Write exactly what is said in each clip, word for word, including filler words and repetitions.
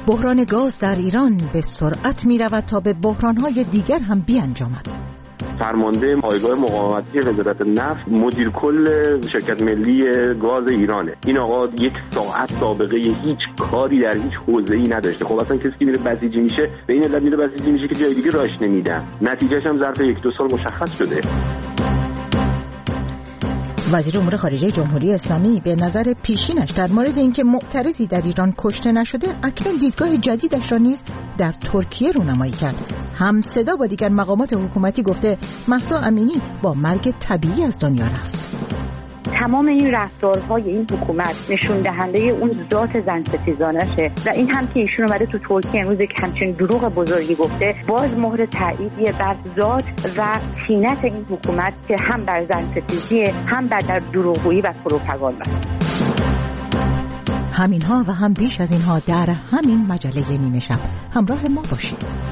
بحران گاز در ایران به سرعت می رود تا به بحران‌های دیگر هم بیانجامد. فرمانده پایگاه مقاومتی وزارت نفت مدیر کل شرکت ملی گاز ایرانه. این آقا یک ساعت سابقه هیچ کاری در هیچ حوزه‌ای نداشته. خب اصلا کسی که میره بسیجی میشه به این علت میره بسیجی میشه که جای دیگه راهش نمیدن. نتیجهش هم ظرف یک دو سال مشخص شده. وزیر امور خارجه جمهوری اسلامی به نظر پیشینش در مورد اینکه معترضی در ایران کشته نشده، اکنون دیدگاه جدیدش را نیز در ترکیه رونمایی کرد. هم صدا با دیگر مقامات حکومتی گفته مهسا امینی با مرگ طبیعی از دنیا رفت. تمام این رفتارهای این حکومت نشون دهنده اون ذات زن ستیزانشه و این هم که ایشون اومده تو ترکیه امروز همچین دروغ بزرگی گفته، باز مهر تاییدیه بر ذات و سینت این حکومت که هم بر زن ستیزیه هم بر در دروغگویی و پروپاگاندا. همینها و هم بیش از اینها در همین مجله نیمه شب. همراه ما باشید.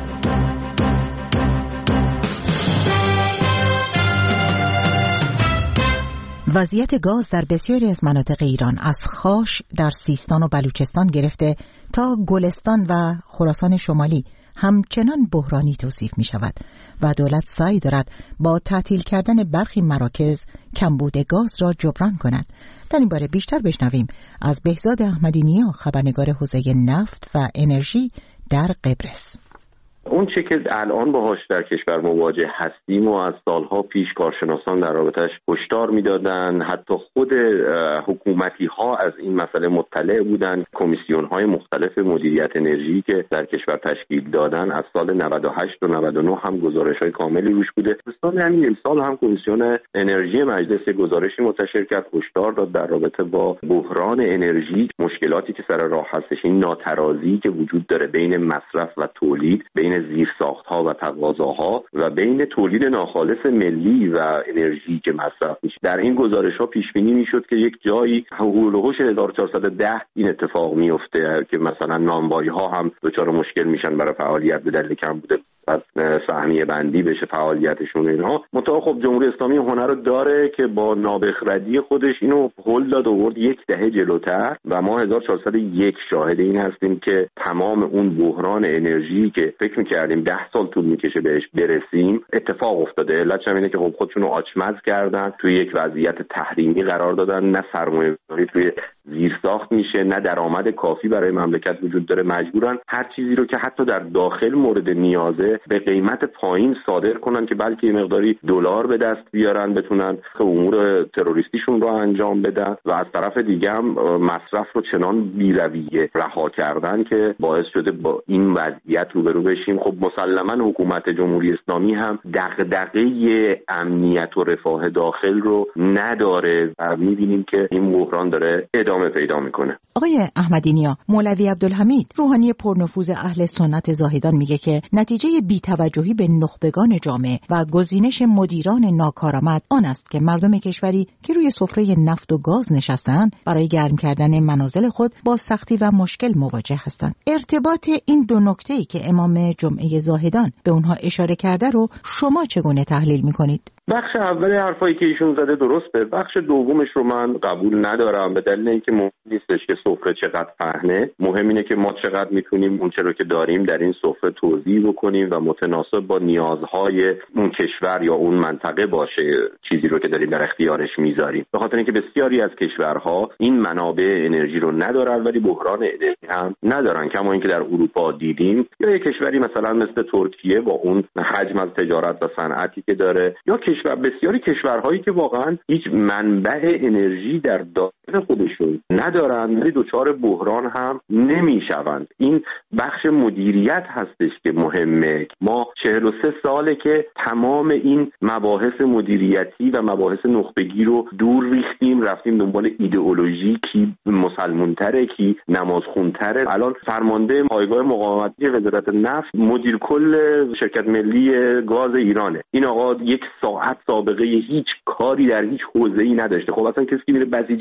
وضعیت گاز در بسیاری از مناطق ایران از خاش در سیستان و بلوچستان گرفته تا گلستان و خراسان شمالی همچنان بحرانی توصیف می شود و دولت سعی دارد با تعطیل کردن برخی مراکز کمبود گاز را جبران کند. در این باره بیشتر بشنویم از بهزاد احمدی نیا، خبرنگار حوزه نفت و انرژی در قبرس. اون چه که الان باهاش در کشور مواجه هستیم و از سالها پیش کارشناسان در رابطش هشدار میدادن، حتی خود حکومتی ها از این مسئله مطلع بودن. کمیسیون های مختلف مدیریت انرژی که در کشور تشکیل دادن از سال نود و هشت و نود و نه هم گزارش های کاملی روش بوده. سال همین امسال هم کمیسیون انرژی مجلس گزارشی منتشر کرد، هشدار داد در رابطه با بحران انرژی، مشکلاتی که سر راه هستش، این ناترازی که وجود داره بین مصرف و تولید، بین زیرساخت‌ها و تقاضاها و بین تولید ناخالص ملی و انرژی که مصرف میشه. در این گزارش‌ها پیش بینی میشد که یک جایی حول و حوش هزار و چهارصد و ده این اتفاق میفته که مثلا نانوایی‌ها هم دچار مشکل میشن برای فعالیت به دلیل کمبود از سهمیه بندی بشه فعالیتشون. اینها منتها خب جمهوری اسلامی هنر رو داره که با نابخردی خودش اینو هول داد آورد یک دهه جلوتر و ما هزار و چهارصد و یک شاهد این هستیم که تمام اون بحران انرژی که فکر می‌کردیم ده سال طول می‌کشه بهش برسیم اتفاق افتاده. علتش اینه که خب خودشونو آچمز کردن، توی یک وضعیت تحریمی قرار دادن، نه سرمایه‌گذاری توی زیرساخت میشه، نه درآمد کافی برای مملکت وجود داره، مجبورن هر چیزی رو که حتی در داخل مورد نیازه به قیمت پایین صادر کنن که بلکه یه مقداری دلار به دست بیارن، بتونن امور تروریستیشون رو انجام بدن و از طرف دیگه هم مصرف رو چنان بی‌رویه رها کردن که باعث شده با این وضعیت روبرو بشیم. خب مسلماً حکومت جمهوری اسلامی هم دغدغه امنیت و رفاه داخل رو نداره و می‌بینیم که این بحران داره ادامه پیدا میکنه. آقای احمدی نیا، مولوی عبدالحمید روحانی پرنفوذ اهل سنت زاهدان میگه که نتیجه بی‌توجهی به نخبگان جامعه و گزینش مدیران ناکارآمد آن است که مردم کشوری که روی سفره نفت و گاز نشستند برای گرم کردن منازل خود با سختی و مشکل مواجه هستند. ارتباط این دو نکته‌ای که امام جمعه زاهدان به اونها اشاره کرده رو شما چگونه تحلیل میکنید؟ بخش اول حرفایی که ایشون زده درسته، بخش دومش رو من قبول ندارم به دلیل اینکه مهم نیستش که سفره چقدر پهنه، مهم اینه که ما چقدر میتونیم اون چیزی که داریم در این سفره توزیع بکنیم و متناسب با نیازهای اون کشور یا اون منطقه باشه چیزی رو که داریم در اختیارش میذاریم. به خاطر اینکه بسیاری از کشورها این منابع انرژی رو ندارن ولی بحران انرژی هم ندارن، کما اینکه در اروپا دیدیم یا یک کشوری مثلا مثل ترکیه با اون حجم از تجارت و صنعتی که داره یا کشور بسیاری کشورهایی که واقعا هیچ منبع انرژی در داخل خودشون ندارن ولی دچار بحران هم نمیشوند. این بخش مدیریت هستش که مهمه. ما چهل و سه ساله که تمام این مباحث مدیریتی و مباحث نخبگی رو دور ریختیم، رفتیم دنبال ایدئولوژی کی مسلمان‌تره کی نمازخون‌تره. الان فرمانده پایگاه مقاومتی وزارت نفت مدیر کل شرکت ملی گاز ایرانه. این آقا یک ساعت سابقه هیچ کاری در هیچ حوزه‌ای نداشته. خب اصلا کسی که میره بسیجی میشه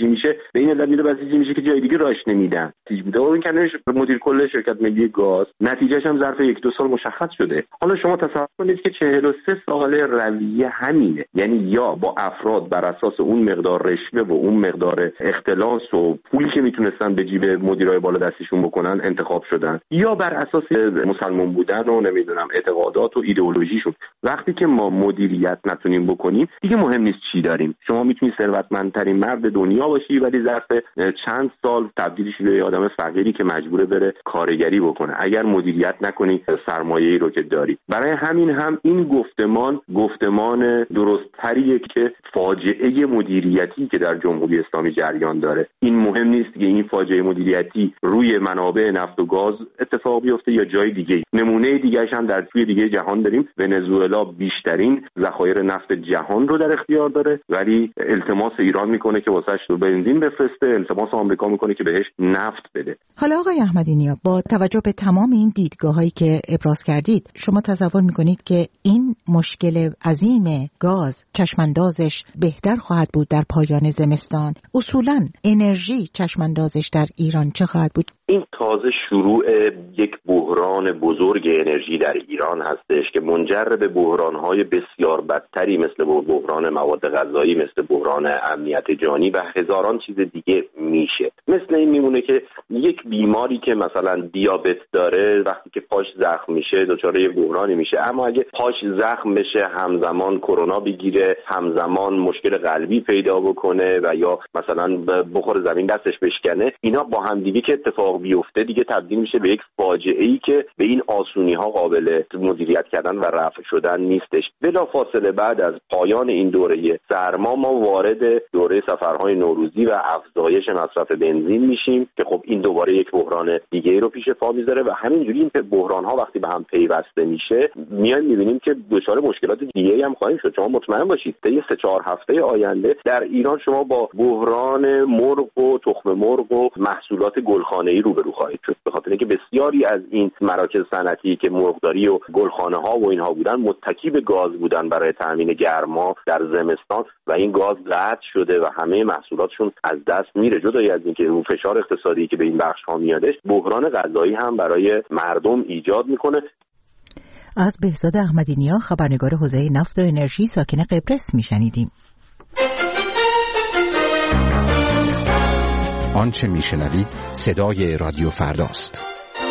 به این علت میره بسیجی میشه که جای دیگه راش نمیدن. تیج بوده اون کنارش مدیر کل شرکت ملی گاز، نتیجهش هم ظرف یک دو سال مشخص شده. حالا شما تصور کنید که چهل و سه سال رویه همینه، یعنی یا با افراد بر اساس اون مقدار رشوه و اون مقدار اختلاس و پولی که میتونستن به جیب مدیرای بالا دستشون بکنن انتخاب شدن، یا بر اساس مسلمان بودن و نمیدونم اعتقادات و ایدئولوژیشون. وقتی که ما مدیریت نتونیم بکنیم دیگه مهم نیست چی داریم. شما میتونی ثروتمندترین مرد دنیا باشی ولی ظرف چند سال تبدیل شی به آدم فقیری که مجبوره بره کارگری بکنه اگر مدیریت نکنی سرمایه‌ای رو که داری. برای همین هم این گفتمان گفتمان درست‌تریه که فاجعه مدیریتی که در جمهوری اسلامی جریان داره، این مهم نیست که این فاجعه مدیریتی روی منابع نفت و گاز اتفاق بیفته یا جای دیگه. نمونه دیگه‌اش هم در توی دیگه جهان داریم. ونزوئلا بیشترین ذخایر نفت جهان رو در اختیار داره ولی التماس ایران میکنه که واسش رو بنزین بفرسته، التماس آمریکا میکنه که بهش نفت بده. حالا آقای احمدی نیا، با توجه به تمام این دیدگاه‌هایی که ابراز کردید، شما تصور میکنید که این مشکل عظیم گاز چشماندازش بهتر خواهد بود در پایان زمستان؟ اصولاً انرژی چشماندازش در ایران چه خواهد بود؟ این تازه شروع یک بحران بزرگ انرژی در ایران هستش که منجر به بحران‌های بسیار بدتری مثل بحران مواد غذایی، مثل بحران امنیت جانی و هزاران چیز دیگه میشه. مثل این میمونه که یک بیماری که مثلا دیابت داره وقتی که پاش زخم میشه دچار یک بحرانی میشه، اما اگه پاش زخم بشه همزمان کرونا بگیره، همزمان مشکل قلبی پیدا بکنه و یا مثلا بخور زمین دستش بشکنه، اینا با هم دیگه که اتفاق بیفته دیگه تبدیل میشه به یک فاجعه‌ای که به این آسونی ها قابل مدیریت کردن و رفع شدن نیستش. بلافاصله بعد از پایان این دوره سرما ما وارد دوره سفرهای نوروزی و افزایش مصرف بنزین میشیم که خب این دوباره یک بحران دیگه رو پیش پا میذاره و همینجوری این بحران ها وقتی به هم پیوسته میشه میایم میبینیم که دچار مشکلات دیگه هم خواهیم شد. شما مطمئن باشید طی سه چهار هفته آینده در ایران شما با بحران مرغ و تخم مرغ و محصولات گلخانه‌ای روبرو خواهید شد، به خاطر اینکه بسیاری از این مراکز صنعتی که مرغداری و گلخانه ها و اینها بودن متکی به گاز بودن برای تامین گرما در زمستان و این گاز قطع شده و همه محصولاتشون از دست میره. جدای از اینکه اون فشار اقتصادی که به این بخش ها میادش، بحران غذایی هم برای مردم ایجاد میکنه. از بهزاد احمدی نیا، خبرنگار حوزه نفت و انرژی ساکن قبرس میشنیدیم. آنچه میشنوید صدای رادیو فرداست.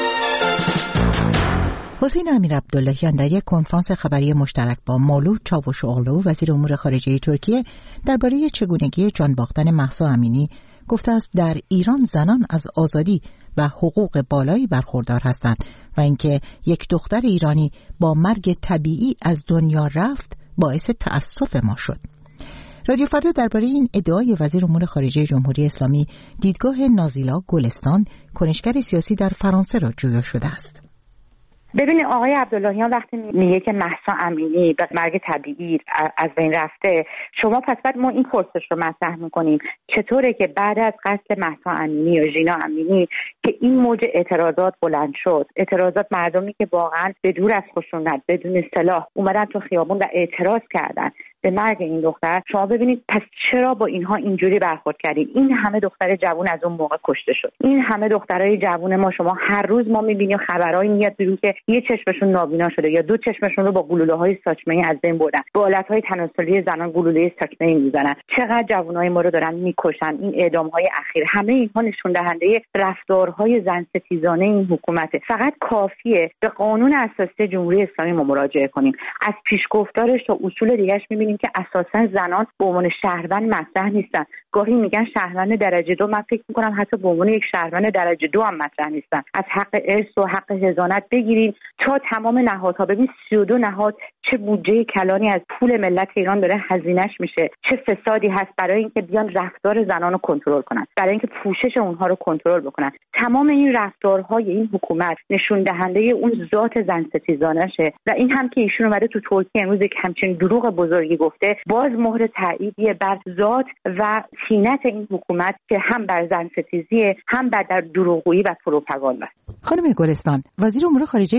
حسین امیرعبداللهیان در یک کنفرانس خبری مشترک با مولود چاوشوغلو وزیر امور خارجه ترکیه درباره چگونگی جان باختن مهسا امینی گفته است در ایران زنان از آزادی و حقوق بالایی برخوردار هستند و اینکه یک دختر ایرانی با مرگ طبیعی از دنیا رفت باعث تأسف ما شد. رادیو فردا درباره این ادعای وزیر امور خارجه جمهوری اسلامی دیدگاه نازیلا گلستان، کنشگر سیاسی در فرانسه را جویا شده است. ببینید آقای عبداللهیان وقتی میگه که مهسا امینی به مرگ طبیعی از بین رفته، شما پس بعد ما این پرسش رو مطرح میکنیم چطوره که بعد از قتل مهسا امینی یا ژینا امینی که این موج اعتراضات بلند شد، اعتراضات مردمی که واقعا به دور از خشونت بدون سلاح اومدن تو خیابون و اعتراض کردن به مرگ این دختر، شما ببینید پس چرا با اینها اینجوری برخورد کردید؟ این همه دختر جوان از اون موقع کشته شد. این همه دخترای جوان ما شما هر روز ما میبینیم خبرایی میاد بیرون که یه چشمشون نابینا شده یا دو چشمشون رو با گلوله‌های ساچمه‌ای از بین بردن. با آلت‌های تناسلی زنان گلوله ساچمه‌ای میزنن. چقدر جوانای ما رو دارن میکشن. این اعدام‌های اخیر همه اینها نشون دهنده رفتارهای زن‌ستیزانه این حکومته. فقط کافیه به قانون اساسی جمهوری اسلامی ما مراجعه کنیم. از پیشگفتارش تا اصول دیگه‌اش می‌بینیم که اساساً زنان به عنوان شهروند مطرح نیستن. گاهی میگن شهروند درجه دو، من فکر می‌کنم حتی به عنوان یک شهروند درجه دو هم مطرح نیستن. از حق ارث و حق حضانت بگیرید تا تمام نهادها. ببین سی و دو نهاد چه بودجه کلانی از پول ملت ایران داره هزینه‌اش میشه، چه فسادی هست برای اینکه بیان رفتار زنان رو کنترل کنن، برای اینکه پوشش اونها رو کنترل بکنن. تمام این رفتارهای این حکومت نشون دهنده اون ذات زن‌ستیزانشه و این هم که ایشون اومده تو ترکیه امروز یک همچین دروغ بزرگی گفته، باز مهر تاییدیه بر ذات و سینت این حکومت که هم بر زن‌ستیزی هم بر در دروغگویی و پروپاگاندا. خانم گلستان، وزیر امور خارجه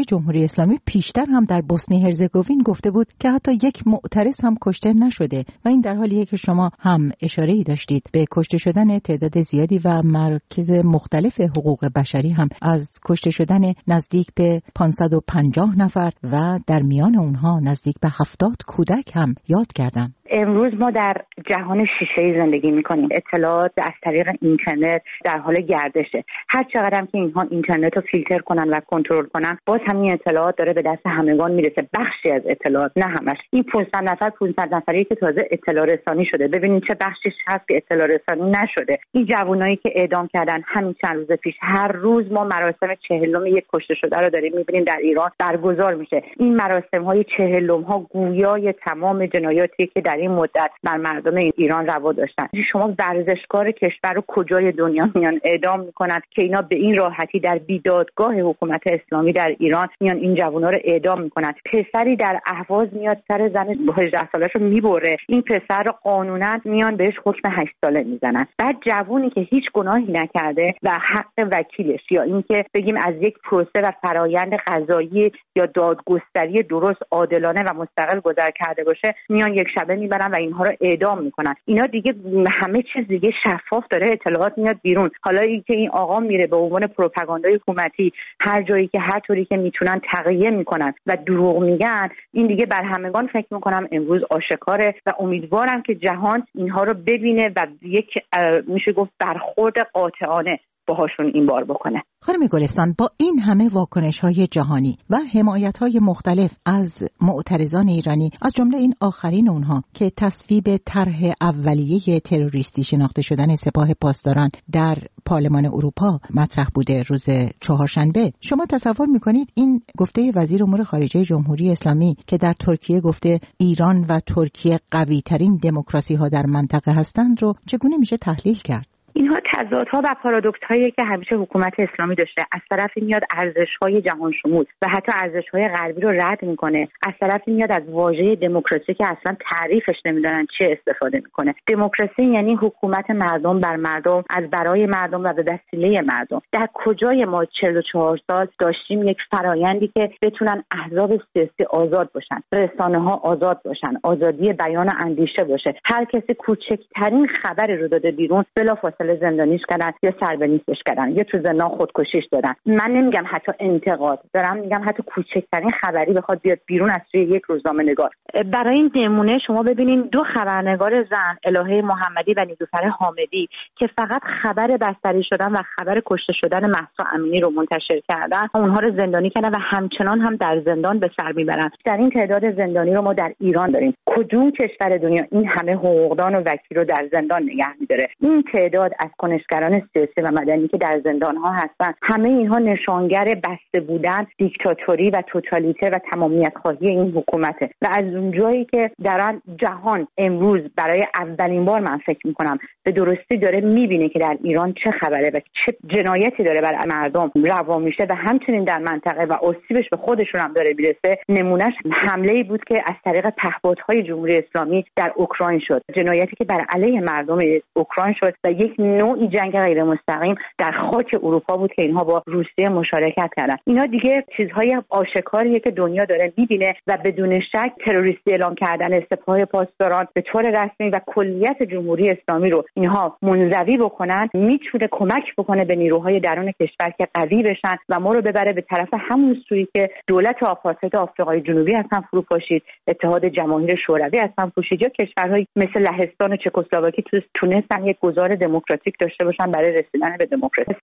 جمهوری اسلامی پیشتر هم در بوسنی هرزگوین گفته بود که حتی یک معترض هم کشته نشده و این در حالیه که شما هم اشاره‌ای داشتید به کشته شدن تعداد زیادی و مراکز مختلف حقوق بشری هم از کشته شدن نزدیک به پانصد و پنجاه نفر و در میان اونها نزدیک به هفتاد کودک هم یاد کردن. امروز ما در جهان شیشه‌ای زندگی می‌کنیم. اطلاعات از طریق اینترنت در حال گردشه. هر چقدر هم که اینها اینترنت رو فیلتر کنن و کنترل کنن، باز همین اطلاعات داره به دست همگان میرسه. بخشی از اطلاعات، نه همش. این پانصد نفر پانصد نفری که تازه اطلاع رسانی شده. ببینید چه بخشیش هست که اطلاع رسانی نشده. این جوانایی که اعدام کردن همین چند روز پیش، هر روز ما مراسم چهلم یک کشته شده رو داریم می‌بینیم در ایران برگزار میشه. این مراسم‌های چهلم ها گویای تمام جنایاتی که در این مدت بر مردم ایران روا داشتن. شما ورزشکار کشور رو کجای دنیا میان اعدام میکنن که اینا به این راحتی در بیدادگاه حکومت اسلامی در ایران میان این جوونا رو اعدام میکنن. پسری در اهواز میاد سر زن هجده سالش رو میبره، این پسر رو قانونا میان بهش حکم هشت ساله میزنن. بعد جوونی که هیچ گناهی نکرده و حق وکیلش یا اینکه بگیم از یک پروسه و فرایند قضایی یا دادگستری درست، عادلانه و مستقل گذر کرده باشه، میان یک شبه میبرن و اینها رو اعدام میکنن. اینا دیگه همه چیز دیگه شفاف داره، اطلاعات میاد بیرون. حالا اینکه این آقا میره به عنوان پروپاگاندای حکومتی هر جایی که هر طوری که میتونن تقیه میکنن و دروغ میگن، این دیگه بر همگان فکر میکنم امروز آشکاره و امیدوارم که جهان اینها رو ببینه و یک میشه گفت برخورد قاطعانه باهاشون این بار بکنه. خانم گلستان، با این همه واکنش‌های جهانی و حمایت‌های مختلف از معترضان ایرانی، از جمله این آخرین اونها که تصویب طرح اولیه تروریستی شناخته شدن سپاه پاسداران در پارلمان اروپا مطرح بوده روز چهارشنبه، شما تصور می‌کنید این گفته وزیر امور خارجه جمهوری اسلامی که در ترکیه گفته ایران و ترکیه قوی‌ترین دموکراسی‌ها در منطقه هستند رو چگونه میشه تحلیل کرد؟ اینها تضادها و پارادوکس‌هایی که همیشه حکومت اسلامی داشته. از طرفی میاد ارزش‌های جهان شمول و حتی ارزش‌های غربی رو رد میکنه، از طرفی میاد از واژه دموکراسی که اصلا تعریفش نمیدونن چه استفاده میکنه. دموکراسی یعنی حکومت مردم بر مردم، از برای مردم و به وسیله مردم. در کجای ما چهل و چهار سال داشتیم یک فرایندی که بتونن احزاب سیاسی آزاد باشن، رسانه‌ها آزاد باشن، آزادی بیان و اندیشه باشه. هر کسی کوچکترین خبری رو داده بیرون بلافاصله زندانیش کردن یا سربنیستش کردن یا تو زندان خودکشیش دادن. من نمیگم حتی انتقاد دارم، میگم حتی کوچکترین خبری بخواد بیاد بیرون از توی یک روزنامه‌نگار. برای این نمونه شما ببینین دو خبرنگار زن، الهه محمدی و نیلوفر حامدی، که فقط خبر بستری شدن و خبر کشته شدن مهسا امینی رو منتشر کردن، اونها رو زندانی کردن و همچنان هم در زندان به سر میبرن. در این تعداد زندانی رو ما در ایران داریم. کدوم کشور دنیا این همه حقوقدان و وکیل رو در زندان نگه می‌داره؟ این تعداد از کنشگران سیاسی و مدنی که در زندان ها هستن، همه اینها نشانگر بسته بودن، دیکتاتوری و توتالیته و تمامیت خواهی این حکومته. و از اونجایی که در جهان امروز برای اولین بار من فکر میکنم به درستی داره میبینه که در ایران چه خبره و چه جنایتی داره بر مردم روا میشه و همچنین در منطقه و آسیبش به خودشون هم داره میرسه، نمونهش حمله‌ای بود که از طریق پهپادهای جمهوری اسلامی در اوکراین شد، جنایتی که بر علیه مردم اوکراین شد و یک نوعی جنگ غیر مستقیم در خاک اروپا بود که اینها با روسیه مشارکت کردن. اینا دیگه چیزهای آشکاریه که دنیا داره میبینه و بدون شک تروریستی اعلام کردن سپاه پاسداران به طور رسمی و کلیت جمهوری اسلامی رو اینها منزوی بکنن میتونه کمک بکنه به نیروهای درون کشور که قوی بشن و ما رو ببره به طرف همون سویی که دولت آپارتاید آفریقای جنوبی اصلا فروپاشید، اتحاد جماهیر شوروی اصلا پوشید، یا کشورهای مثل لهستان و چکسلواکی تو تونستن یک گذار دموکراتیک داشته باشن برای رسیدن به دموکراسی.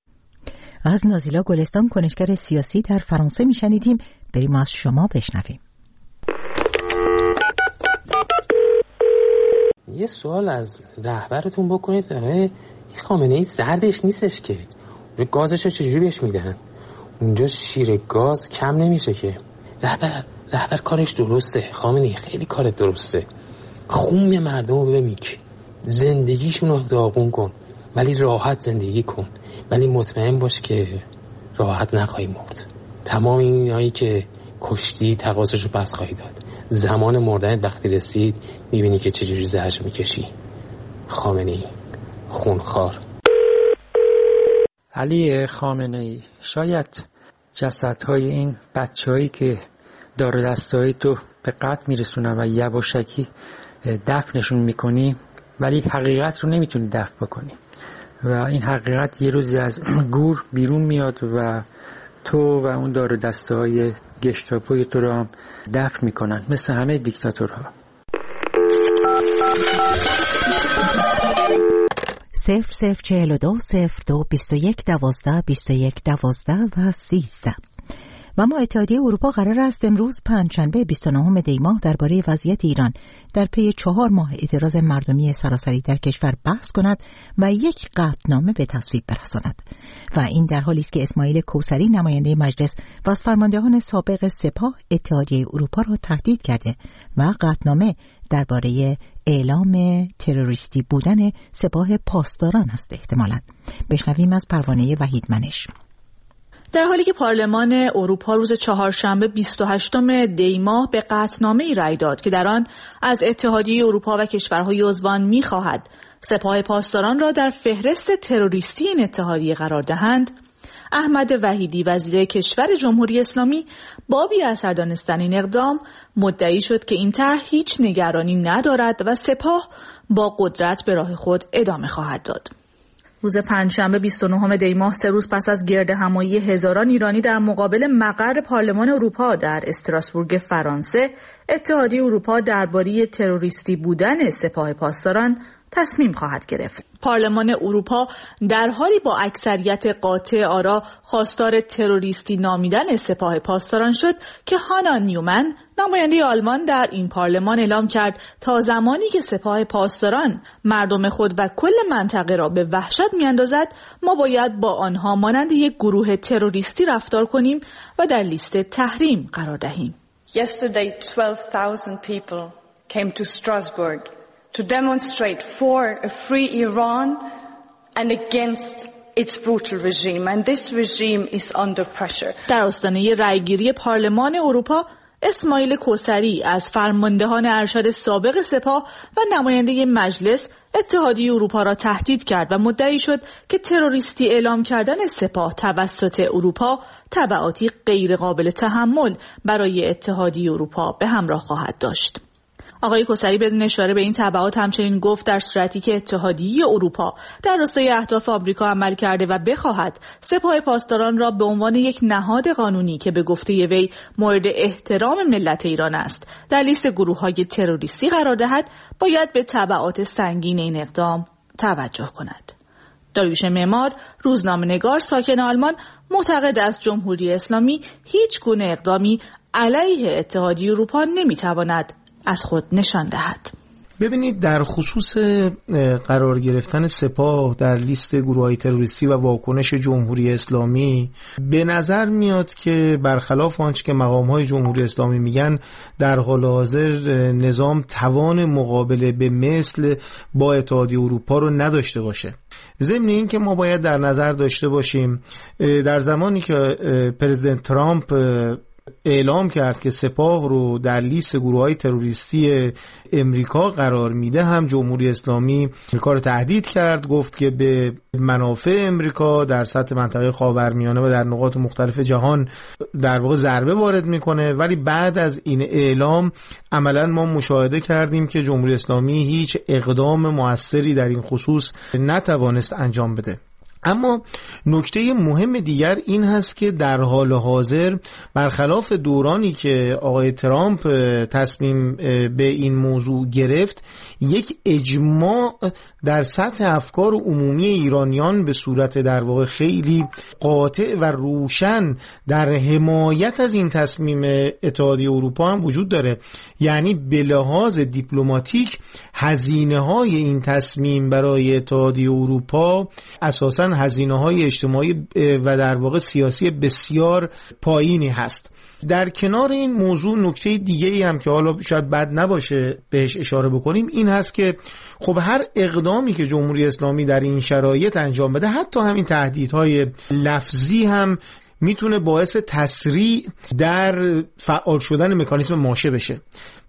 از نازیلا گلستان، کنشگر سیاسی در فرانسه میشنیدیم. بریم از شما بشنویم. یه سوال از رهبرتون بکنید، این خامنه ای زردش نیستش که گازش رو چجوری بهش میدن؟ اونجا شیر گاز کم نمیشه که. رهبر رهبر کارش درسته، خامنه ای خیلی کارت درسته. خون مردم رو بمیک، زندگیشون رو داغون کن، ولی راحت زندگی کن، ولی مطمئن باش که راحت نخواهی مرد. تمام اینایی که کشتی تقاضاشو پس خواهی داد. زمان مردنت وقتی رسید میبینی که چجوری زهرش میکشی. خامنه‌ای خونخوار. علی خامنه‌ای، شاید جسدهای این بچه‌هایی که دار و دسته‌های تو به قتل میرسونن و یواشکی دفنشون میکنی، ولی حقیقت رو نمیتونی دفن بکنی و این حقیقت یه روزی از گور بیرون میاد و تو و اون دار و دسته‌های گشتاپوی تو رو هم دفن میکنن، مثل همه دیکتاتورها. صفر صفر چهل و دو صفر دو بیست و یک دوازده بیست و یک دوازده و سیزده. و ما اتحادیه اروپا قرار است امروز پنجشنبه بیست و نهم دی ماه درباره وضعیت ایران در پی چهار ماه اعتراض مردمی سراسری در کشور بحث کند و یک قطعنامه به تصویب برساند. و این در حالی است که اسماعیل کوثری نماینده مجلس و از فرماندهان سابق سپاه اتحادیه اروپا را تهدید کرده و قطعنامه درباره اعلام تروریستی بودن سپاه پاسداران است احتمالاً. بشنویم از پروانه وحید منش. در حالی که پارلمان اروپا روز چهارشنبه بیست و هشتم دی ماه به قطعنامه‌ای رأی داد که در آن از اتحادیه اروپا و کشورهای عضوان می‌خواهد سپاه پاسداران را در فهرست تروریستی این اتحادیه قرار دهند، احمد وحیدی وزیر کشور جمهوری اسلامی با بی اثر دانستن این اقدام مدعی شد که این طرح هیچ نگرانی ندارد و سپاه با قدرت به راه خود ادامه خواهد داد. روز پنجشنبه بیست و نهم دی ماه، سه روز پس از گردهمایی هزاران ایرانی در مقابل مقر پارلمان اروپا در استراسبورگ فرانسه، اتحادیه اروپا درباره تروریستی بودن سپاه پاسداران تصمیم خواهد گرفت. پارلمان اروپا در حالی با اکثریت قاطع آرا خواستار تروریستی نامیدن سپاه پاسداران شد که هانا نیومن نماینده آلمان در این پارلمان اعلام کرد تا زمانی که سپاه پاسداران مردم خود و کل منطقه را به وحشت میاندازد، ما باید با آنها مانند یک گروه تروریستی رفتار کنیم و در لیست تحریم قرار دهیم. Yesterday twelve thousand people came to Strasbourg to demonstrate for a free Iran and against its brutal regime, and this regime is under pressure. در آستانه رأیگیری پارلمان اروپا، اسماعیل کوثری از فرماندهان ارشد سابق سپاه و نماینده مجلس اتحادیه اروپا را تهدید کرد و مدعی شد که تروریستی اعلام کردن سپاه توسط اروپا تبعاتی غیر قابل تحمل برای اتحادیه اروپا به همراه خواهد داشت. آقای کوثری بدون اشاره به این تبعات همچنین گفت در صورتی که اتحادیه اروپا در راستای اهداف آمریکا عمل کرده و بخواهد سپاه پاسداران را به عنوان یک نهاد قانونی که به گفته وی مورد احترام ملت ایران است در لیست گروه‌های تروریستی قرار دهد، باید به تبعات سنگین این اقدام توجه کند. داریوش معمار، روزنامه‌نگار ساکن آلمان، معتقد است جمهوری اسلامی هیچ گونه اقدامی علیه اتحادیه اروپا نمی‌تواند از خود نشان دهد. ببینید، در خصوص قرار گرفتن سپاه در لیست گروه‌های تروریستی و واکنش جمهوری اسلامی، به نظر میاد که برخلاف آنچه که مقام‌های جمهوری اسلامی میگن، در حال حاضر نظام توان مقابله به مثل با اتحادیه اروپا رو نداشته باشه. ضمن این که ما باید در نظر داشته باشیم در زمانی که پرزیدنت ترامپ اعلام کرد که سپاه رو در لیست گروه‌های تروریستی امریکا قرار میده، هم جمهوری اسلامی امریکا رو تهدید کرد، گفت که به منافع امریکا در سطح منطقه خاورمیانه و در نقاط مختلف جهان در واقع ضربه وارد میکنه. ولی بعد از این اعلام عملا ما مشاهده کردیم که جمهوری اسلامی هیچ اقدام موثری در این خصوص نتوانست انجام بده. اما نکته مهم دیگر این هست که در حال حاضر برخلاف دورانی که آقای ترامپ تصمیم به این موضوع گرفت، یک اجماع در سطح افکار عمومی ایرانیان به صورت در واقع خیلی قاطع و روشن در حمایت از این تصمیم اتحادیه اروپا هم وجود داره. یعنی به لحاظ دیپلماتیک هزینه های این تصمیم برای اتحادیه اروپا اساساً هزینه های اجتماعی و در واقع سیاسی بسیار پایینی هست. در کنار این موضوع نکته دیگه ای هم که حالا شاید بد نباشه بهش اشاره بکنیم این هست که خب هر اقدامی که جمهوری اسلامی در این شرایط انجام بده، حتی همین تهدیدهای لفظی هم میتونه باعث تسریع در فعال شدن مکانیزم ماشه بشه.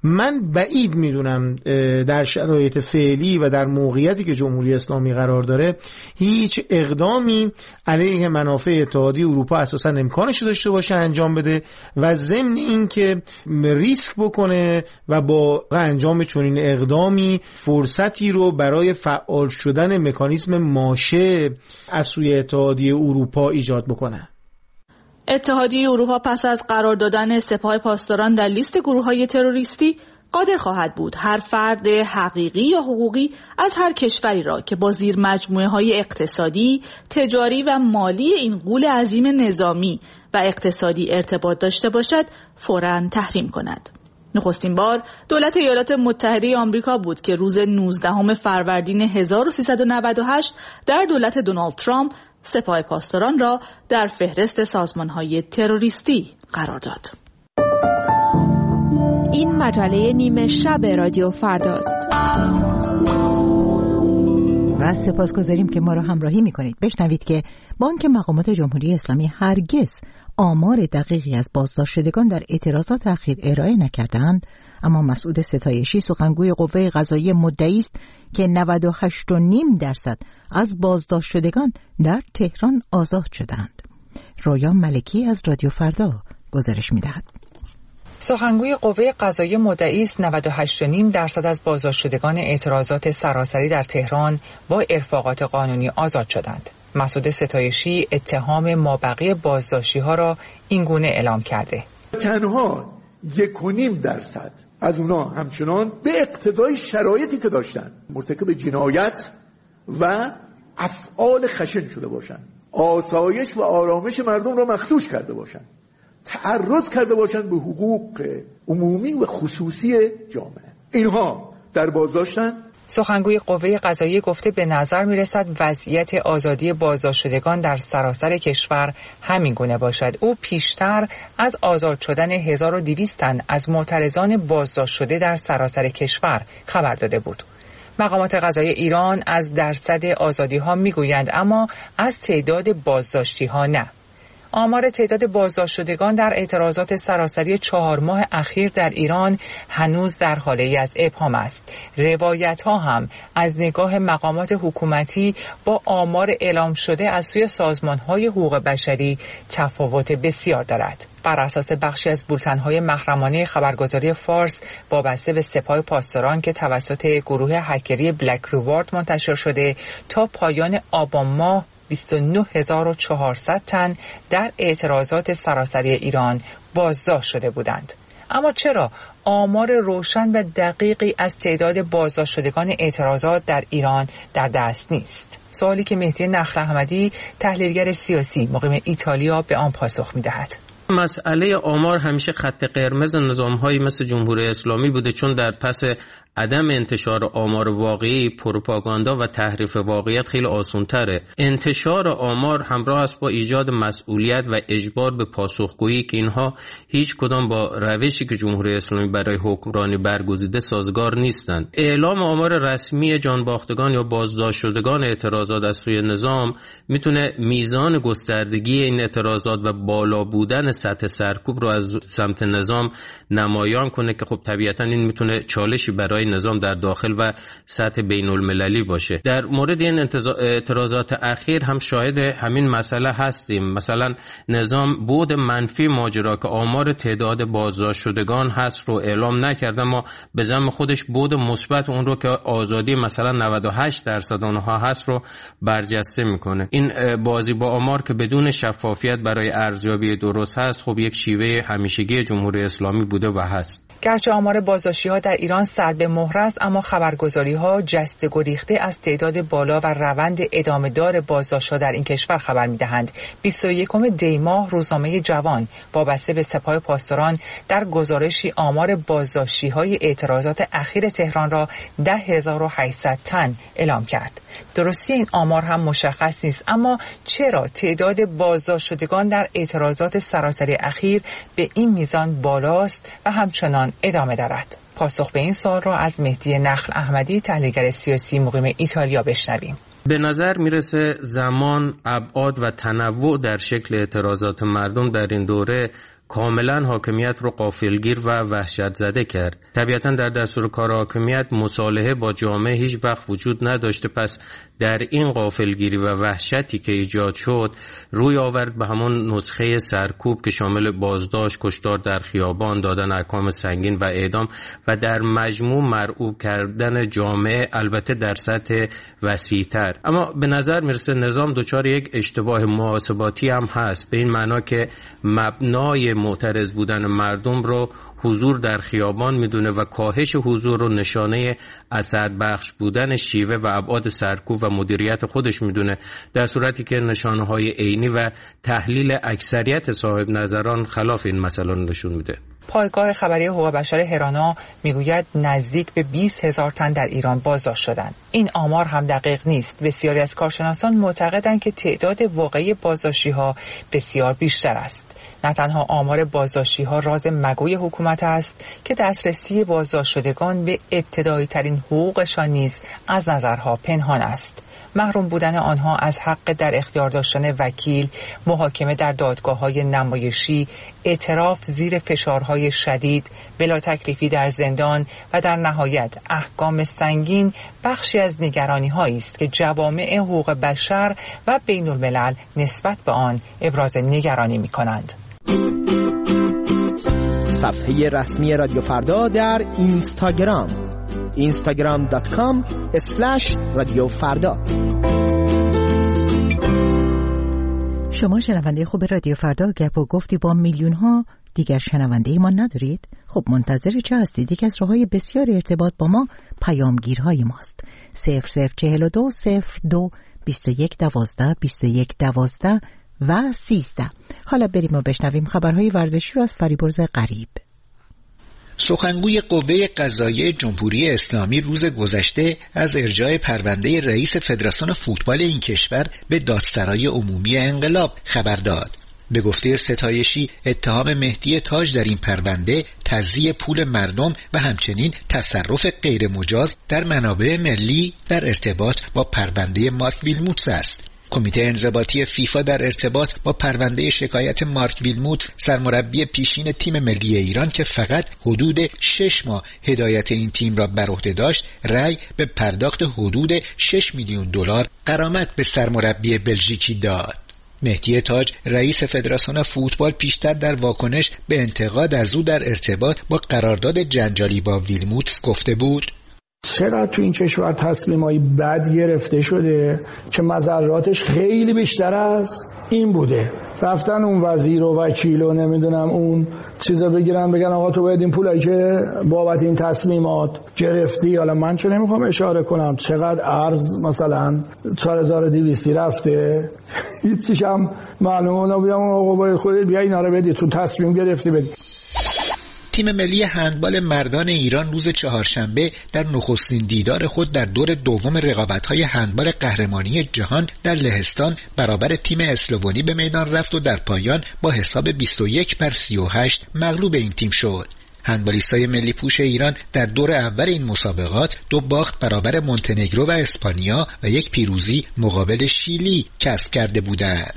من بعید میدونم در شرایط فعلی و در موقعیتی که جمهوری اسلامی قرار داره هیچ اقدامی علیه منافع اتحادیه اروپا اساسا امکانش داشته باشه انجام بده و ضمن این که ریسک بکنه و با انجام چنین اقدامی فرصتی رو برای فعال شدن مکانیزم ماشه از سوی اتحادیه اروپا ایجاد بکنه. اتحادیه اروپا پس از قرار دادن سپاه پاسداران در لیست گروه‌های تروریستی قادر خواهد بود هر فرد حقیقی یا حقوقی از هر کشوری را که با زیر مجموعه‌های اقتصادی، تجاری و مالی این غول عظیم نظامی و اقتصادی ارتباط داشته باشد فوراً تحریم کند. نخستین بار دولت ایالات متحده آمریکا بود که روز نوزدهم فروردین هزار و سیصد و نود و هشت در دولت دونالد ترامپ سپاه پاسداران را در فهرست سازمان‌های تروریستی قرار داد. این مجله نیمه شب رادیو فرداست. و سپاسگزاریم که ما را همراهی می‌کنید. بشنوید که بانک مقامات جمهوری اسلامی هرگز آمار دقیقی از بازداشت شدگان در اعتراضات اخیر ارائه نکردند، اما مسعود ستایشی سخنگوی قوه قضاییه مدعی است که نود و هشت و نیم درصد از بازداشت شدگان در تهران آزاد شدند. رویا ملکی از رادیو فردا گزارش می‌دهد. سخنگوی قوه قضاییه مدعی است نود و هشت و نیم درصد از بازداشت شدگان اعتراضات سراسری در تهران با ارفاقات قانونی آزاد شدند. مسعود ستایشی اتهام مابقی بازداشتی‌ها را این گونه اعلام کرده: تنها یک و نیم درصد از اونا همچنان به اقتضای شرایطی که داشتن مرتکب جنایت و افعال خشن شده باشن، آسایش و آرامش مردم را مخدوش کرده باشن، تعرض کرده باشن به حقوق عمومی و خصوصی جامعه، اینها در بازداشتن. سخنگوی قوه قضاییه گفته به نظر میرسد وضعیت آزادی بازداشت شدگان در سراسر کشور همین گونه باشد. او پیشتر از آزاد شدن هزار و دویست تن از معترضان بازداشت شده در سراسر کشور خبر داده بود. مقامات قضاییه ایران از درصد آزادی ها میگویند، اما از تعداد بازداشتی ها نه. آمار تعداد بازداشت شدگان در اعتراضات سراسری چهار ماه اخیر در ایران هنوز در حاله از ابهام است. روایت ها هم از نگاه مقامات حکومتی با آمار اعلام شده از سوی سازمان های حقوق بشری تفاوت بسیار دارد. بر اساس بخشی از بولتن‌های محرمانه خبرگزاری فارس وابسته به سپاه پاسداران که توسط گروه هکری بلک ریوارد منتشر شده، تا پایان آبان ماه بیست و نه هزار و چهارصد تن در اعتراضات سراسری ایران بازداشت شده بودند. اما چرا آمار روشن و دقیقی از تعداد بازداشت شدگان اعتراضات در ایران در دست نیست؟ سوالی که مهدی نخل احمدی تحلیلگر سیاسی مقیم ایتالیا به آن پاسخ می‌دهد. مسئله آمار همیشه خط قرمز نظام‌هایی مثل جمهوری اسلامی بوده، چون در پس عدم انتشار آمار واقعی پروپاگاندا و تحریف واقعیت خیلی آسان‌تره. انتشار آمار همراه است با ایجاد مسئولیت و اجبار به پاسخگویی که اینها هیچ کدام با روشی که جمهوری اسلامی برای حکمرانی برگزیده سازگار نیستند. اعلام آمار رسمی جانباختگان یا بازداشت شدگان اعتراضات از سوی نظام میتونه میزان گستردگی این اعتراضات و بالا بودن سطح سرکوب رو از سمت نظام نمایان کنه که خب طبیعتاً این میتونه چالشی برای نظام در داخل و سطح بین المللی باشه. در مورد این اعتراضات اخیر هم شاهد همین مسئله هستیم. مثلا نظام بعد منفی ماجرا که آمار تعداد بازداشت شدگان هست رو اعلام نکرد، اما به ذم خودش بعد مثبت اون رو که آزادی مثلا نود و هشت درصد اونها هست رو برجسته میکنه. این بازی با آمار که بدون شفافیت برای ارزیابی درست هست، خب یک شیوه همیشگی جمهوری اسلامی بوده و هست. گرچه آمار بازداشتی‌ها در ایران سر به مهر است، اما خبرگزاری‌ها جسته گریخته از تعداد بالا و روند ادامه‌دار بازداشت‌ها در این کشور خبر می‌دهند. بیست و یکم دی ماه روزنامه جوان وابسته به سپاه پاسداران در گزارشی آمار بازداشتی‌های اعتراضات اخیر تهران را ده هزار و هشتصد تن اعلام کرد. درستی این آمار هم مشخص نیست، اما چرا تعداد بازداشت شدگان در اعتراضات سراسری اخیر به این میزان بالاست و همچنان ادامه دارد؟ پاسخ به این سوال را از مهدی نخل احمدی تحلیلگر سیاسی مقیم ایتالیا بشنویم. به نظر میرسه زمان، ابعاد و تنوع در شکل اعتراضات مردم در این دوره کاملا حاکمیت رو غافلگیر و وحشت زده کرد. طبیعتا در دستور کار حاکمیت مصالحه با جامعه هیچ وقت وجود نداشته، پس در این غافلگیری و وحشتی که ایجاد شد روی آورد به همون نسخه سرکوب که شامل بازداشت، کشتار در خیابان، دادن احکام سنگین و اعدام و در مجموع مرعوب کردن جامعه، البته در سطح وسیع‌تر. اما به نظر میرسه نظام دچار یک اشتباه محاسباتی هم هست، به این معنا که مبنای معترض بودن مردم رو حضور در خیابان میدونه و کاهش حضور رو نشانه اثر بخش بودن شیوه و ابعاد سرکوب و مدیریت خودش میدونه، در صورتی که نشانه های عینی و تحلیل اکثریت صاحب نظران خلاف این مسئله نشون میده. پایگاه خبری حقوق بشر هرانا میگوید نزدیک به بیست هزار تن در ایران بازداشت شدند. این آمار هم دقیق نیست. بسیاری از کارشناسان معتقدند که تعداد واقعی بازداشتی‌ها بسیار بیشتر است. نه تنها آمار بازداشتی‌ها راز مگوی حکومت است که دسترسی بازداشت شدگان به ابتدایی ترین حقوقشان نیز از نظرها پنهان است. محروم بودن آنها از حق در اختیار داشتن وکیل، محاکمه در دادگاه‌های نمایشی، اعتراف زیر فشارهای شدید، بلا تکلیفی در زندان و در نهایت احکام سنگین بخشی از نگرانی‌هایی است که جوامع حقوق بشر و بین الملل نسبت به آن ابراز نگرانی می‌کنند. صفحه رسمی رادیو فردا در اینستاگرام اینستاگرام دات کام اسلش رادیو فردا. شما شنونده خوب رادیو فردا گپ و گفتی با میلیون ها دیگر شنونده ما ندارید؟ خب منتظر چه هستید؟ یک از راه‌های بسیار ارتباط با ما پیامگیرهای ماست. صفر صفر چهل و دو صفر دو بیست و یک دوازده بیست و یک دوازده و سیزده. حالا بریم و بشنویم خبرهای ورزشی رو از فریبرز غریب. سخنگوی قوه قضاییه جمهوری اسلامی روز گذشته از ارجاع پرونده رئیس فدراسیون فوتبال این کشور به دادسرای عمومی انقلاب خبر داد. به گفته ستایشی اتهام مهدی تاج در این پرونده تضییع پول مردم و همچنین تصرف غیر مجاز در منابع ملی در ارتباط با پرونده مارک ویلموتس است. کمیته انضباطی فیفا در ارتباط با پرونده شکایت مارک ویلموتس سرمربی پیشین تیم ملی ایران که فقط حدود شش ماه هدایت این تیم را بر عهده داشت، رأی به پرداخت حدود شش میلیون دلار غرامت به سرمربی بلژیکی داد. مهدی تاج رئیس فدراسیون فوتبال پیشتر در واکنش به انتقاد از او در ارتباط با قرارداد جنجالی با ویلموتس گفته بود: چرا تو این کشور تصمیمایی بد گرفته شده که مضراتش خیلی بیشتر از این بوده. رفتن اون وزیر و وکیل و نمیدونم اون چیزا بگیرن بگن آقا تو باید این پولایی که بابت این تصمیمات گرفتی، حالا من چه نمیخوام اشاره کنم چقدر ارز مثلا چهار هزار و دویست رفته، هیچیش هم معلومه نبودم آقا باید خودت بیا اینا رو بدی، تو تصمیم گرفتی بدی. تیم ملی هندبال مردان ایران روز چهارشنبه در نخستین دیدار خود در دور دوم رقابت‌های هندبال قهرمانی جهان در لهستان برابر تیم اسلوونی به میدان رفت و در پایان با حساب بیست و یک بر سی و هشت مغلوب این تیم شد. هندبالیستای ملی پوش ایران در دور اول این مسابقات دو باخت برابر مونتنگرو و اسپانیا و یک پیروزی مقابل شیلی کسب کرده بودند.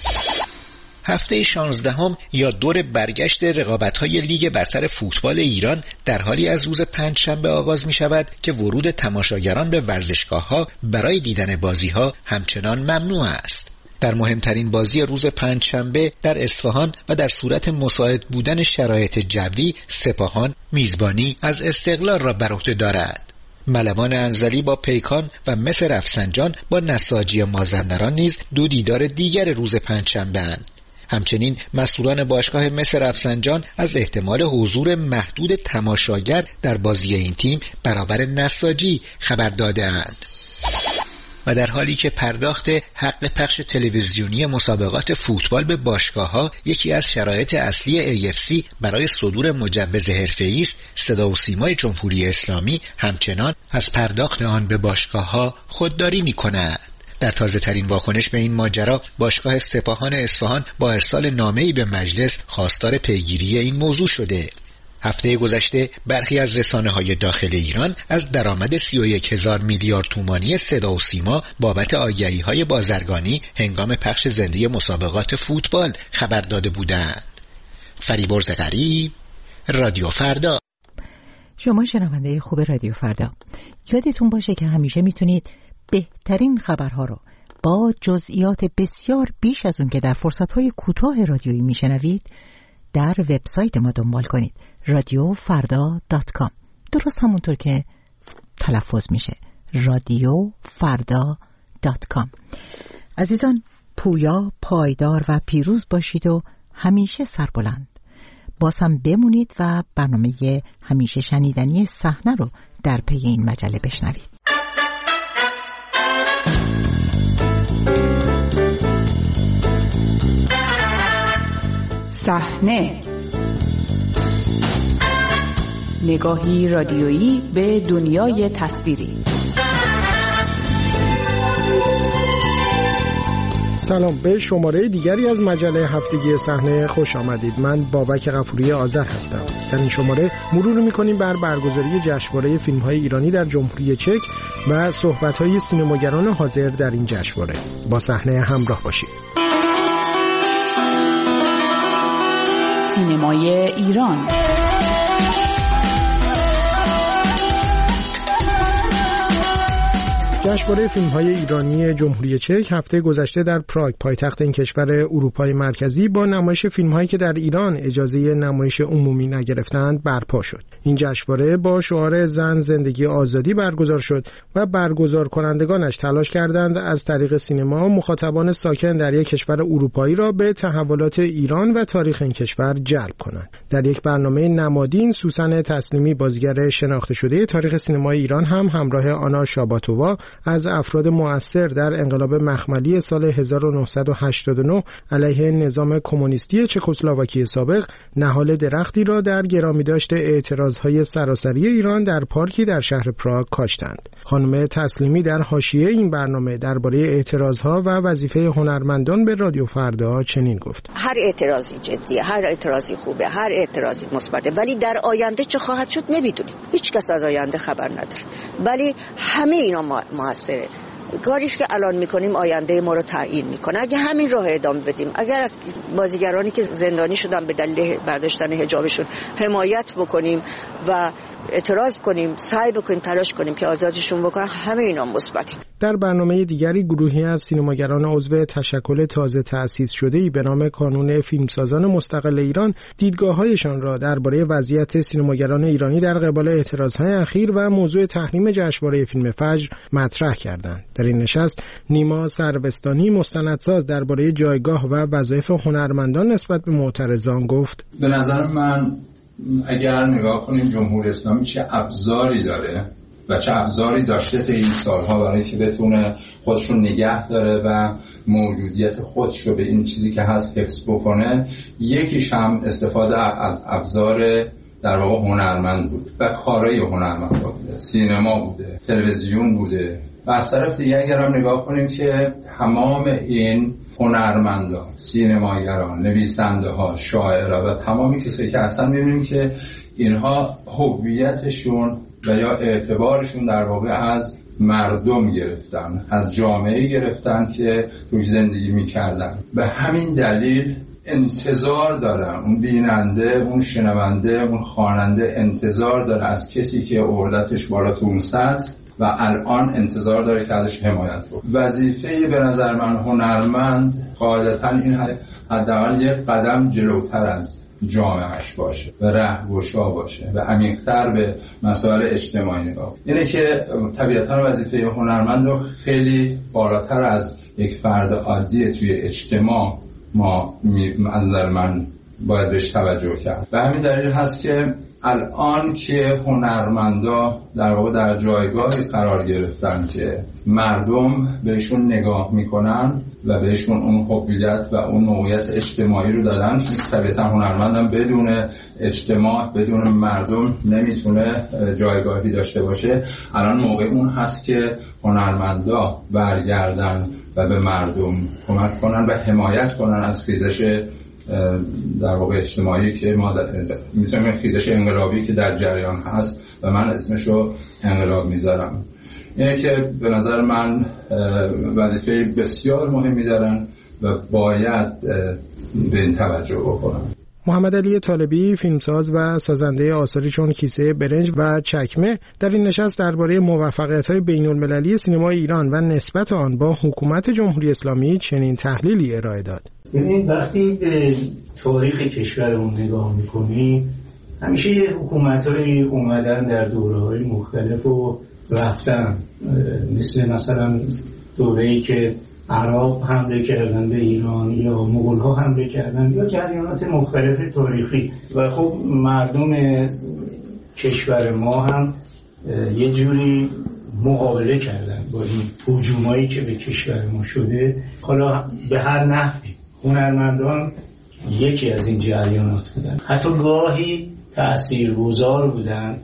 هفته شانزدهم یا دور برگشت رقابت‌های لیگ برتر فوتبال ایران در حالی از روز پنجشنبه آغاز می‌شود که ورود تماشاگران به ورزشگاه‌ها برای دیدن بازی‌ها همچنان ممنوع است. در مهمترین بازی روز پنجشنبه در اصفهان و در صورت مساعد بودن شرایط جوی، سپاهان میزبانی از استقلال را بر عهده دارد. ملوان انزلی با پیکان و مس رفسنجان با نساجی مازندران نیز دو دیدار دیگر روز پنجشنبه اند. همچنین مسئولان باشگاه مس رفسنجان از احتمال حضور محدود تماشاگر در بازی این تیم برابر نساجی خبر داده‌اند. و در حالی که پرداخت حق پخش تلویزیونی مسابقات فوتبال به باشگاه‌ها یکی از شرایط اصلی ای اف سی برای صدور مجوز حرفه‌ای است، صدا و سیمای جمهوری اسلامی همچنان از پرداخت آن به باشگاه‌ها خودداری می‌کند. در تازه ترین واکنش به این ماجرا، باشگاه سپاهان اصفهان با ارسال نامه‌ای به مجلس خواستار پیگیری این موضوع شده. هفته گذشته برخی از رسانه‌های داخل ایران از درآمد سی و یک هزار میلیارد تومانی صدا و سیما بابت آگهی‌های بازرگانی هنگام پخش زنده مسابقات فوتبال خبر داده بودند. فریبرز غریب، رادیو فردا. شما شنونده خوب رادیو فردا، یادتون باشه که همیشه میتونید بهترین خبرها رو با جزئیات بسیار بیش از اون که در فرصتهای کوتاه رادیویی میشنوید در وبسایت ما دنبال کنید، رادیو فردا دات کام. درست همونطور که تلفظ میشه، رادیو فردا دات کام. عزیزان، پویا، پایدار و پیروز باشید و همیشه سربلند. باز هم بمونید و برنامه همیشه شنیدنی صحنه رو در پی این مجله بشنوید. صحنه، نگاهی رادیویی به دنیای تصویری. سلام، به شماره دیگری از مجله هفتگی صحنه خوش آمدید. من بابک غفوری آذر هستم. در این شماره مرور می‌کنیم بر برگزاری جشنواره فیلم‌های ایرانی در جمهوری چک و صحبت‌های سینماگران حاضر در این جشنواره. با صحنه همراه باشید. سینمای ایران. جشنواره فیلم‌های ایرانی جمهوری چک هفته گذشته در پراگ، پایتخت این کشور اروپای مرکزی، با نمایش فیلم‌هایی که در ایران اجازه نمایش عمومی نگرفتند برپا شد. این جشنواره با شعار زن، زندگی، آزادی برگزار شد و برگزار کنندگانش تلاش کردند از طریق سینما مخاطبان ساکن در یک کشور اروپایی را به تحولات ایران و تاریخ این کشور جلب کنند. در یک برنامه نمادین، سوسن تسلیمی، بازیگر شناخته شده تاریخ سینمای ایران، هم همراه آنا شاباتووا از افراد مؤثر در انقلاب مخملی سال هزار و نهصد و هشتاد و نه علیه نظام کمونیستی چکسلواکی سابق نهال درختی را در گرامیداشت اعتراضهای سراسری ایران در پارکی در شهر پراگ کاشتند. خانم تسلیمی در حاشیه این برنامه درباره اعتراضها و وظیفه هنرمندان به رادیو فردا چنین گفت: هر اعتراضی جدیه، هر اعتراضی خوبه، هر اعتراضی مثبته، ولی در آینده چه خواهد شد نمیدونیم. هیچ کس از آینده خبر نداره، ولی همه اینا موثره. کاریش که الان میکنیم آینده ما رو تعیین میکنه. اگه همین راه ادامه بدیم، اگر از بازیگرانی که زندانی شدن به دلیل برداشتن حجابشون حمایت بکنیم و اعتراض کنیم، سعی بکنیم، تلاش کنیم که آزادشون بکنن، همه اینا مثبته. در برنامه دیگری گروهی از سینماگران عضو تشکل تازه تأسیس شده‌ای به نام کانون فیلمسازان مستقل ایران دیدگاه‌هایشان را درباره وضعیت سینماگران ایرانی در قبال اعتراضهای اخیر و موضوع تحریم جشنواره فیلم فجر مطرح کردند. در این نشست نیما سروستانی، مستندساز، درباره جایگاه و وظایف هنرمندان نسبت به معترضان گفت: به نظر من اگر نگاه کنیم جمهوری اسلامی چه ابزاری داره و چه ابزاری داشته تا این سالها برای که بتونه خودش رو نگه داره و موجودیت خودش رو به این چیزی که هست حفظ بکنه، یکیش هم استفاده از ابزار در واقع هنرمند بود و کارهای هنرمند بوده، سینما بوده، تلویزیون بوده. و از طرف دیگه اگر هم نگاه کنیم که تمام این هنرمندان، سینماگران، نویسنده ها، شاعرها و تمامی کسایی که اصلا می‌بینیم که اینها هویتشون و یا اعتبارشون در واقع از مردم گرفتن، از جامعه گرفتن که توش زندگی می‌کردن. به همین دلیل انتظار دارن اون بیننده، اون شنونده، اون خواننده انتظار داره از کسی که اردتش بالا تو اون سطح و الان انتظار داره که ازش حمایت کنه. وظیفه به نظر من هنرمند قاعدتاً این حداقل یک قدم جلوتر از جامعهش باشه و رهگشا باشه و عمیق‌تر به مسائل اجتماعی نگاه. اینه که طبیعتاً وظیفه هنرمند رو خیلی بالاتر از یک فرد عادی توی اجتماع ما از نظر من باید بهش توجه کرد. و همین دلیل هست که الان که هنرمندا در واقع در جایگاهی قرار گرفتن که مردم بهشون نگاه میکنن و بهشون اون هویت و اون موقعیت اجتماعی رو دادن، طبیعتا هنرمندم بدون اجتماع، بدون مردم نمیتونه جایگاهی داشته باشه. الان موقع اون هست که هنرمندا برگردن و به مردم کمک کنن و حمایت کنن از خیزش در واقع اجتماعی که ما میتونیم خیزش انقلابی که در جریان هست و من اسمشو انقلاب میذارم. اینه که به نظر من وظیفه بسیار مهمی دارن و باید به این توجه بکنن. محمد علی طالبی، فیلمساز و سازنده آثاری چون کیسه برنج و چکمه، در این نشست درباره موفقیت‌های بین‌المللی سینمای ایران و نسبت آن با حکومت جمهوری اسلامی چنین تحلیلی ارائه داد. ببینید وقتی به تاریخ کشورمون نگاه می‌کنی، همیشه حکومت‌هایی اومدن در دوره‌های مختلف و رفتن، مثل مثلا دوره‌ای که عرب حمله کردن به ایران یا مغول‌ها حمله کردن یا جریانات مختلف تاریخی. و خب مردم کشور ما هم یه جوری مقابله کردن با این هجومایی که به کشور ما شده. حالا به هر نحوی هنرمندان یکی از این جریانات بودن، حتی گاهی تاثیرگذار بودن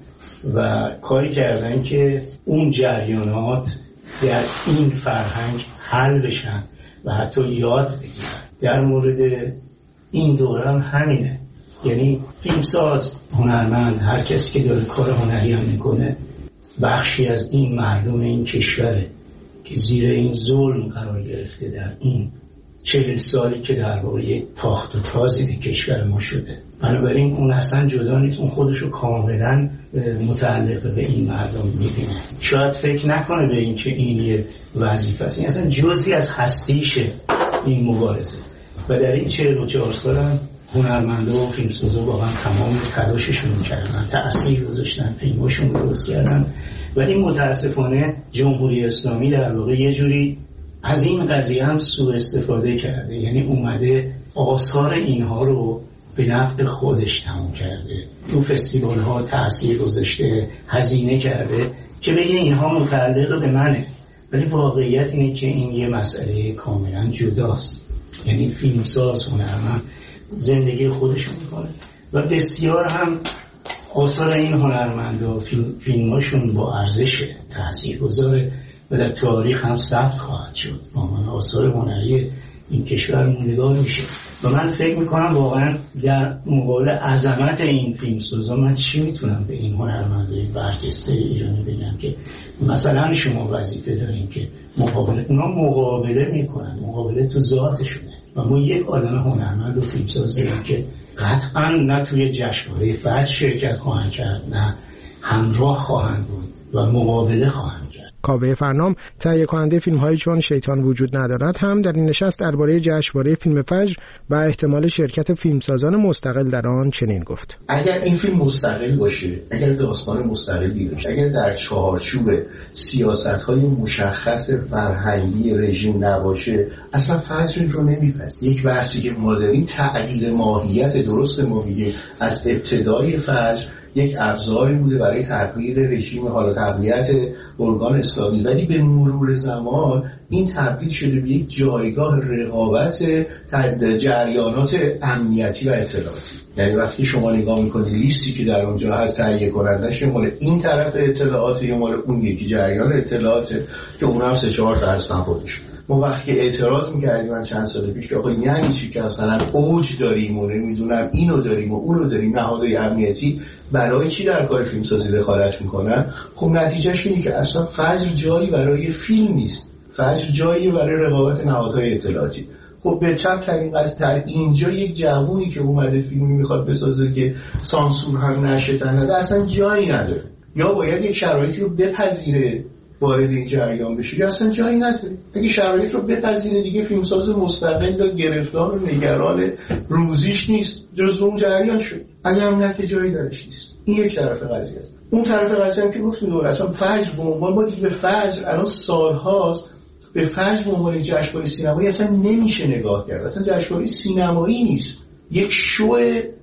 و کاری کردن که اون جریانات در این فرهنگ حل بشن و حتی یاد بگیرن. در مورد این دوره هم همینه، یعنی فیلمساز، هنرمند، هر کسی که داره کار هنری هم میکنه بخشی از این مردم این کشوره که زیر این ظلم قرار گرفته در این چهل سالی که در واقع یک تاخت و تازی به کشور ما شده. بنابراین اون اصلا جدا نیست، اون خودشو کاملا متعلق به این مردم میبینه. شاید فکر نکنه به این که این یه وظیفه است، این اصلا جزئی از هستیشه این مبارزه. و در این چهل و چهار سال هم هنرمندا و فیلمسازا واقعا تمام تلاششون کردن، تأثیر گذاشتن، فیلماشون درست کردن. ولی متاسفانه جمهوری اسلامی در واقع یه جوری از این قضیه هم سوء استفاده کرده، یعنی اومده آثار اینها رو به نفع خودش تموم کرده، تو فستیوال ها تأثیر گذاشته، هزینه کرده که بگه اینها متعلق به منه. ولی واقعیت اینه که این یه مسئله کاملا جداست، یعنی فیلمساز، هنرمند زندگی خودش میکنه و بسیار هم آثار این هنرمندا، فیلم، فیلماشون با ارزش تاثیرگذاره و در تاریخ هم ثبت خواهد شد. عنوان آثار هنری این کشور نگاه میشه و من فکر میکنم واقعا در مقابل عظمت این فیلمسازا من چی میتونم به این هنرمندای برجسته ایرانی بگم که مثلا شما وظیفه دارین که مقابله، اونا مقابله میکنن، مقابله تو ذاتشونه و ما یک آدم هنرمند و فیلمساز داریم که قطعا نه توی جشنواره فجر شرکت خواهند کرد، نه همراه خواهند بود و مقابله خواهند. کاوه فرنام، تهیه کننده فیلم‌هایی چون شیطان وجود ندارد، هم در این نشست درباره جشنواره فیلم فجر و احتمال شرکت فیلمسازان مستقل در آن چنین گفت: اگر این فیلم مستقل باشه، اگر داستان مستقلی باشه، اگر در چارچوب سیاست‌های مشخص فرهنگی رژیم نباشه، اصلا فجر رو نمی‌پذیره. یک بحثی که ما داریم تغییر ماهیت، درست ما میگیم از ابتدای فجر یک ابزاری بوده برای تغییر رژیم، حالا تقویت ارگان اسلامی، ولی به مرور زمان این تبدیل شده به یک جایگاه رقابت جریانات امنیتی و اطلاعاتی. یعنی وقتی شما نگاه میکنید لیستی که در اونجا هست، تهیه کنندش مال این طرف اطلاعات یا مال اون یکی جریان اطلاعات که اون هم سه چهار تا هستن خودش. ما وقتی اعتراض می‌کردیم من چند سال پیش که آقا یعنی چی که اصلا اوج داریم و نمیدونم اینو داریم و اونو داریم، نهادهای امنیتی برای چی در کار فیلمسازی دخالت میکنن؟ خب نتیجهش اینه که اصلا فجر جایی برای فیلم نیست، فجر جایی برای رقابت نهادهای اطلاعاتی. خب به چند ترین قضیه در اینجا یک جوونی که اومده فیلمی میخواد بسازه که سانسور هم نشه تنده اصلا جایی نداره، یا باید یک شرایطی رو بپذیره وارد این جریان بشه یا اصلا جایی نداره. اگه شرایط رو بپذیره دیگه فیلمساز مستقل یا گرفتار و نگران روزیش نیست، جزو اون جریان شد. اگه هم نه که جایی درش نیست. این یک طرف قضیه است. اون طرف قضیه هم که گفتیم دوره اصلا فجر به عنوان، ما دیگه به فجر الان سالهاست به فجر به عنوان جشنواره سینمایی اصلا نمیشه نگاه کرد. اصلا جشنواره سینمایی نیست، یک شو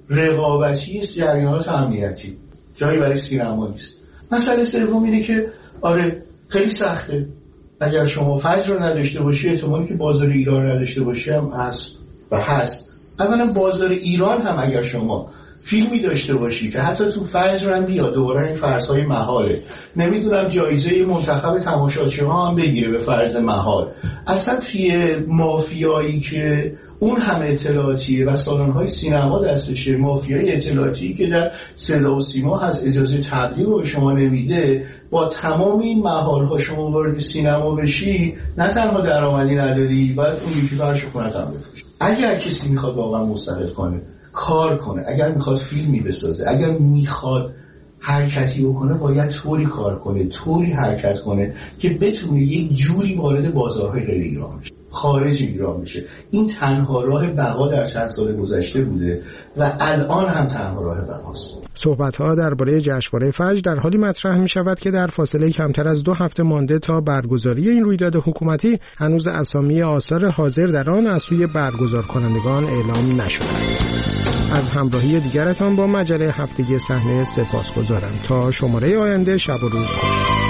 رقابتی است، جریانات امنیتی، جایی برای سینما نیست. مسئله سوم اینه که آره خیلی سخته. اگر شما فجر رو نداشته باشی، احتمالی که بازار ایران رو نداشته باشی هم هست و هست. اولا بازار ایران هم اگر شما فیلمی داشته باشی که حتی تو فجر هم بیاد، دوباره این فرض‌های محاله، نمیدونم جایزه منتخب تماشاچی ها هم بگیره به فرض محال، اصلا توی مافیایی که اون هم اطلاعاتیه و سالن‌های سینما دستشه، مافیای اطلاعاتی که در صدا و سیما هست، اجازه تبلیغ رو به شما نمیده، با تمام این محال‌ها شما وارد سینما بشی، نه تنها درآمدی نداری، باید اون یکی فرش خونت هم بفروشی. اگر کسی میخواد واقعا مستقل کنه کار کنه، اگر میخواد فیلمی بسازه، اگر میخواد حرکتی بکنه، باید طوری کار کنه، طوری حرکت کنه که بتونه یک جوری وارد بازارهای غیر ایران بشه، خارج ایران بشه. این تنها راه بقا در چند سال گذشته بوده و الان هم تنها راه بقاست. صحبت‌ها درباره جشنواره فجر در حالی مطرح می‌شود که در فاصله کمتر از دو هفته مانده تا برگزاری این رویداد حکومتی هنوز اسامی آثار حاضر در آن از سوی برگزار کنندگان اعلام نشده است. از همراهی دیگرتان با مجله هفتگی صحنه سپاسگزارم. تا شماره آینده، شب و روز خوش.